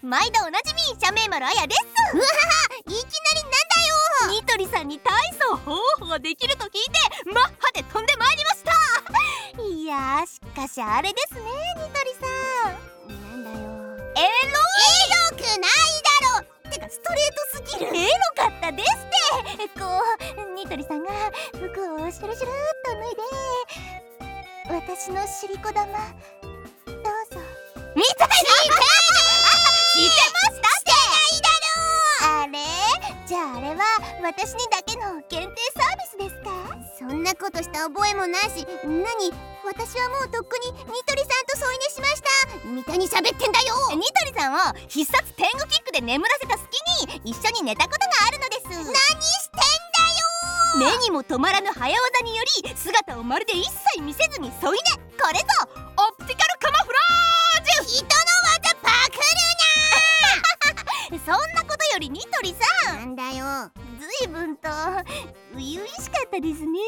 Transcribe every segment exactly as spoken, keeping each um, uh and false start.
毎度おなじみ写メ丸あやです。 うわいきなりなんだよ。 ニトリさんに大層ほうほうできると聞いてマッハで飛んでまいりました。いやー、しかしあれですね、ニトリさん。 なんだよ。 エロエロくないだろ。てかストレートすぎる。 エロかったですって。こうニトリさんが服をシュルシュルっと脱いで私のシリコ玉どうぞ。みたいな。してましたって。あれじゃああれは私にだけの限定サービスですか？ そんなことした覚えもないし、何私はもうとっくにニトリさんと添い寝しました。みたいに喋ってんだよ。 ニトリさんを必殺天狗キックで眠らせた隙に一緒に寝たことがあるのです。 何してんだよ。 目にも止まらぬ早技により姿をまるで一切見せずに添い寝。これぞオプティカルカモフラージュ。 人の技パクるなそんなことよりニトリさん、 なんだよ。 ずいぶんと初々しかったですね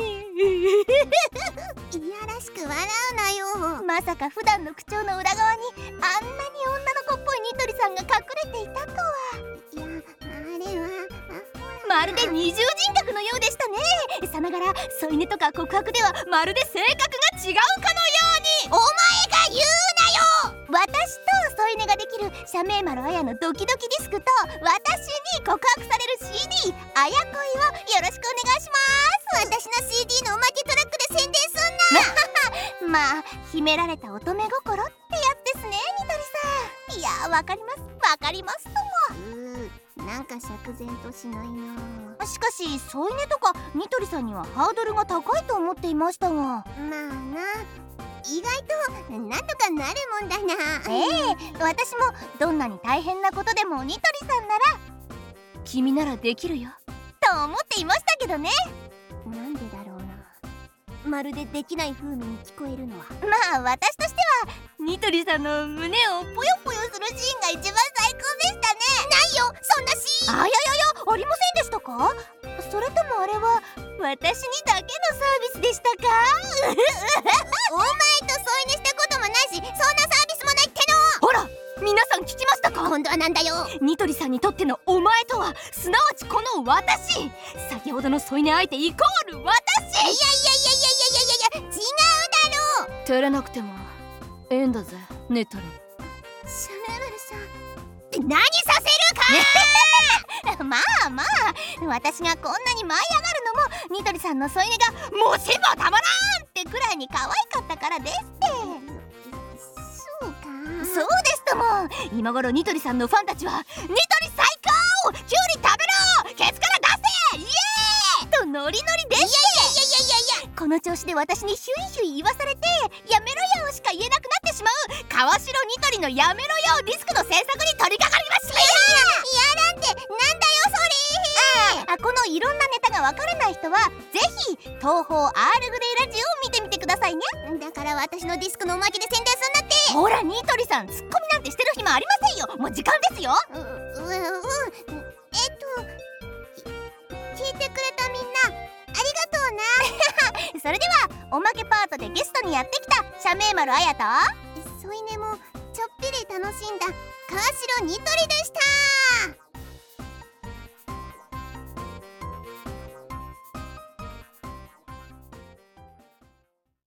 いやらしく笑うなよ。 まさか普段の口調の裏側にあんなに女の子っぽいニトリさんが隠れていたとは。 いやあれはまるで二重人格のようでしたね。さながら添い寝とか告白ではまるで性格が違うかのように。 お前が言うなよ。 私と添い寝ができる写メ丸あやのドキドキディスクと私に告白される シーディー あや恋をよろしくお願いします。 私の シーディー のおまけトラックで宣伝すんなまあ秘められた乙女心ってやつですね、ニトリさん。いやー、わかりますわかりますとも。 うーなんか釈然としないな。 しかし添い寝とかニトリさんにはハードルが高いと思っていましたが。 まあな、意外となんとかなるもんだな。 ええ、私もどんなに大変なことでもニトリさんなら君ならできるよと思っていましたけどね。 なんでだろうな。まるでできない風味に聞こえるのは。 まあ私としてはニトリさんの胸をぽよぽよするシーンが一番最高でしたね。 ないよそんなシーン。 あ、いやいやいや、ありませんでしたか？それともあれは私にだけのサービスでしたか？ お前と添い寝したこともないし、そんなサービスもないっての。 ほら皆さん聞きましたか？ 今度はなんだよ。 ニトリさんにとってのお前とはすなわちこの私。先ほどの添い寝相手イコール私。 いやいやいやいやいやいやいや違うだろう。 照れなくてもええんだぜニトリ。 シャメ丸さんって何させるかまあまあ、私がこんなに舞い上がるのもニトリさんの添い寝がもしもたまらんってくらいに可愛かったからですって。 そうか。 そうですとも。今頃ニトリさんのファンたちはニトリ最高、キュウリ食べろ、ケツから出せイエーイとノリノリです。 いやいやいやいやいや、 この調子で私にヒュイヒュイ言わされてやめろよしか言えなくなってしまう川城ニトリのやめろよディスクの制作に取り掛かりました。 いややらんってなんだよそれ。 あ、このいろんなネタがわからない人はぜひ東宝アールグレイラジオを見てみてくださいね。 だから私のディスクのおまけで宣伝すんなって。 ほらニトリさん、ツッコミなんてしてる暇ありませんよ。もう時間ですよ。 う、う、うん、えっと聞いてくれたみんなありがとうなそれではおまけパートでゲストにやってきた写メ丸あやと添い寝もちょっぴり楽しんだ川城ニトリでした。